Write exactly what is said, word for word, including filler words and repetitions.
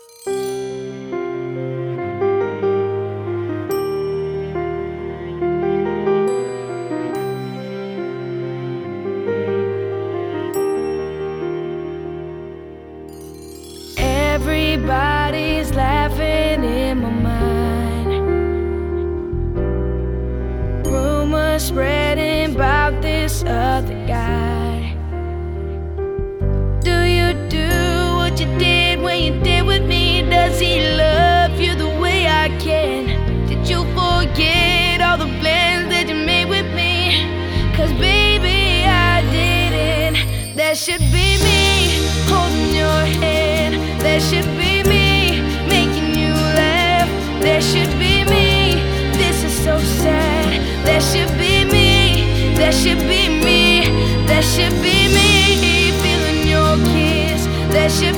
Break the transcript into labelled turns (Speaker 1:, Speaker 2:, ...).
Speaker 1: Everybody's laughing in my mind. Rumors spreading about this other guy. Do you do what you did when you did with me? Does he love you the way I can? Did you forget all the plans that you made with me? 'Cause baby, I didn't. That should be me holding your hand. That should be me making you laugh. That should be me. This is so sad. That should be me. That should be